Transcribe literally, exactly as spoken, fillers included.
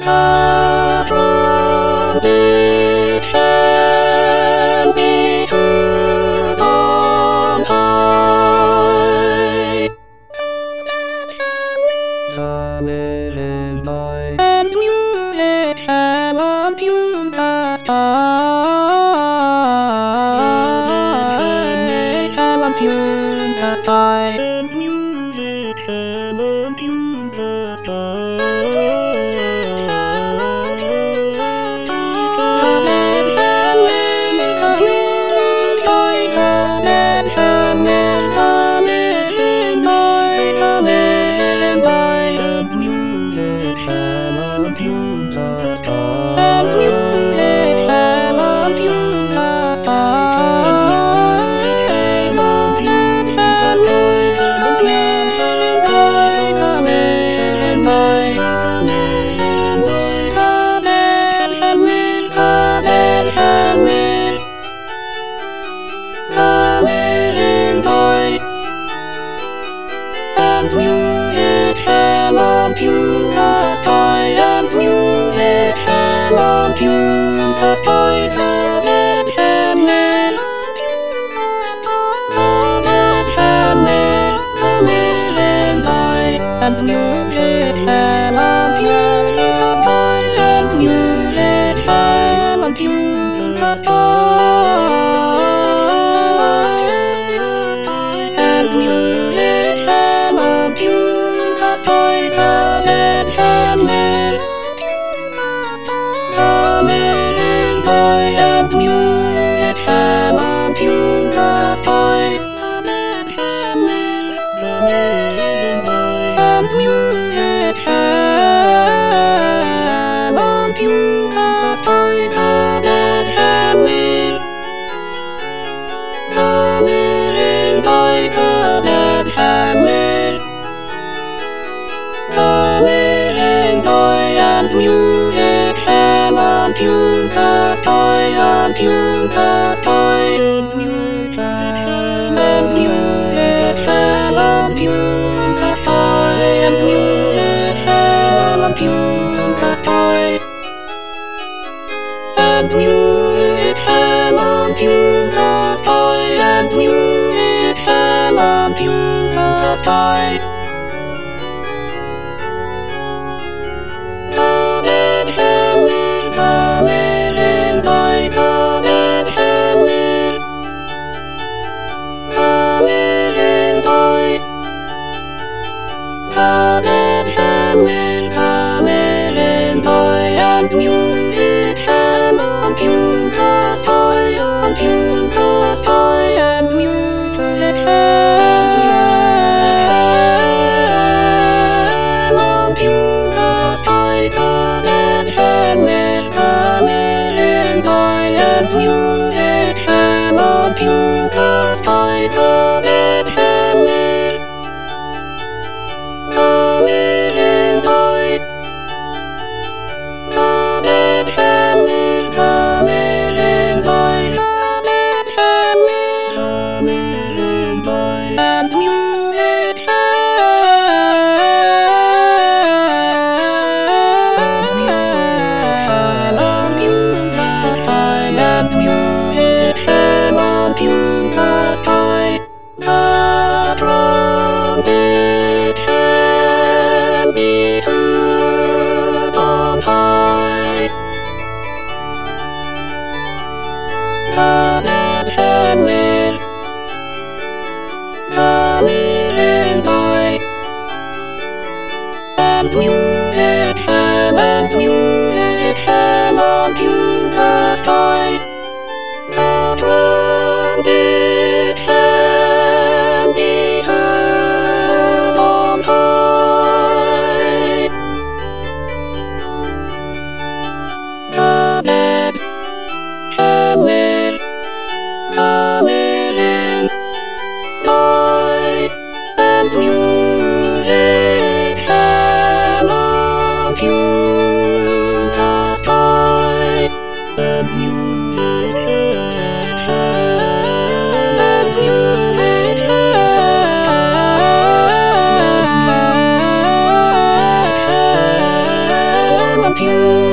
trumpet shall be heard on high. Coming by, and music shall attune the sky. Shall attune the sky, and music shall attune the sky. And music shall attune the sky, and music shall attune the sky. Come and shall live, come and shall live, come and die. And music shall attune the sky, and music shall attune the sky. And music shall attune the sky, come and shall live, come and die. And music shall attune the sky, come and shall live, come and die. And music shall attune the sky, come and shall live, come and die. Come and shall live, come and die. And music shall attune the sky, attune the sky. And music shall, and music shall attune the sky, and music shall attune the sky. And music shall attune the sky, and music shall attune the sky. Come and shall live, come and die. Come and shall live, come and die. Come and shall live, come and die. And music shall attune the sky, attune the sky. And music shall attune the sky. Come and shall live, come and die. And music shall attune the sky, come and shall live, come and die. Come and shall live, come and die. Come and shall live, come and die. And music shall attune the sky, and music shall attune the sky. The trumpet shall be heard on high. Come and shall live, come and die. And music shall, and music shall attune the sky. The trumpet shall be heard on high. Come and shall live, come and die. And music shall attune the sky, and music and music.